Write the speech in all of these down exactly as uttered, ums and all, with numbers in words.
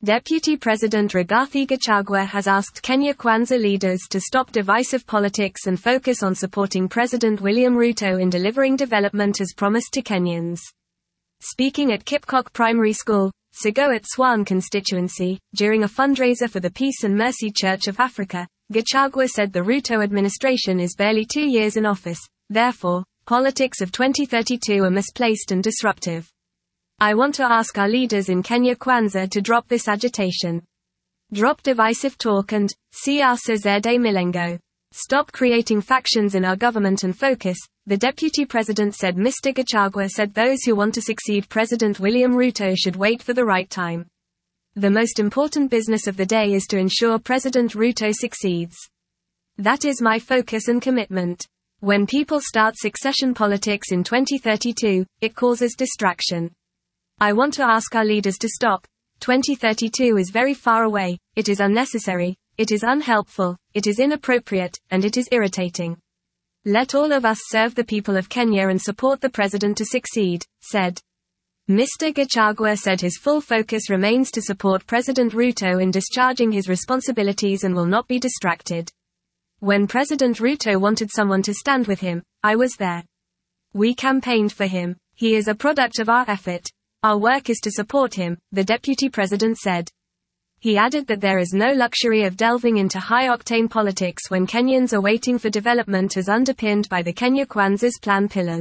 Deputy President Rigathi Gachagua has asked Kenya Kwanza leaders to stop divisive politics and focus on supporting President William Ruto in delivering development as promised to Kenyans. Speaking at Kipkok Primary School, Sigowat Swan constituency, during a fundraiser for the Peace and Mercy Church of Africa, Gachagua said the Ruto administration is barely two years in office, therefore, politics of twenty thirty-two are misplaced and disruptive. I want to ask our leaders in Kenya Kwanza to drop this agitation. Drop divisive talk and, siasa zede milengo. Stop creating factions in our government and focus, the Deputy President said. Mister Gachagua said those who want to succeed President William Ruto should wait for the right time. The most important business of the day is to ensure President Ruto succeeds. That is my focus and commitment. When people start succession politics in twenty thirty-two, it causes distraction. I want to ask our leaders to stop. twenty thirty-two is very far away, it is unnecessary, it is unhelpful, it is inappropriate, and it is irritating. Let all of us serve the people of Kenya and support the president to succeed, said. Mister Gachagua said his full focus remains to support President Ruto in discharging his responsibilities and will not be distracted. When President Ruto wanted someone to stand with him, I was there. We campaigned for him. He is a product of our effort. Our work is to support him, the Deputy President said. He added that there is no luxury of delving into high-octane politics when Kenyans are waiting for development as underpinned by the Kenya Kwanza's plan pillars.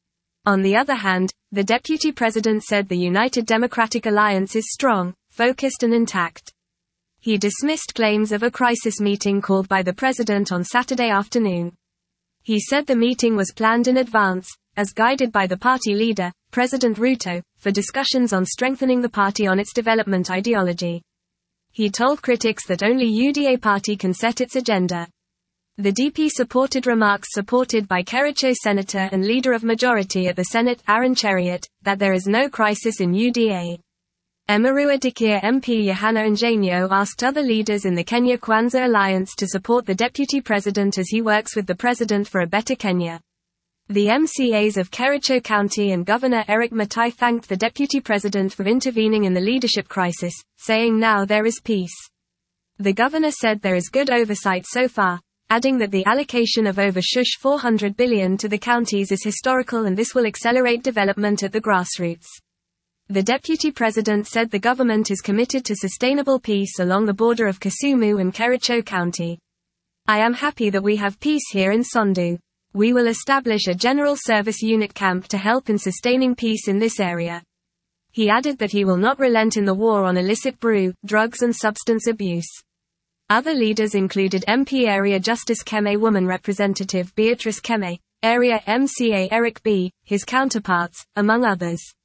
On the other hand, the Deputy President said the United Democratic Alliance is strong, focused and intact. He dismissed claims of a crisis meeting called by the President on Saturday afternoon. He said the meeting was planned in advance, as guided by the party leader, President Ruto, for discussions on strengthening the party on its development ideology. He told critics that only U D A party can set its agenda. The D P supported remarks supported by Kericho Senator and Leader of Majority at the Senate, Aaron Cheriot, that there is no crisis in U D A. Emerua Dikir M P Yohana Ingenio asked other leaders in the Kenya Kwanza Alliance to support the Deputy President as he works with the President for a better Kenya. The M C As of Kericho County and Governor Eric Matai thanked the Deputy President for intervening in the leadership crisis, saying now there is peace. The governor said there is good oversight so far, adding that the allocation of over four hundred billion dollars to the counties is historical and this will accelerate development at the grassroots. The Deputy President said the government is committed to sustainable peace along the border of Kisumu and Kericho County. I am happy that we have peace here in Sondu. We will establish a general service unit camp to help in sustaining peace in this area. He added that he will not relent in the war on illicit brew, drugs and substance abuse. Other leaders included M P Area Justice Keme Woman Representative Beatrice Keme, Area M C A Eric B., his counterparts, among others.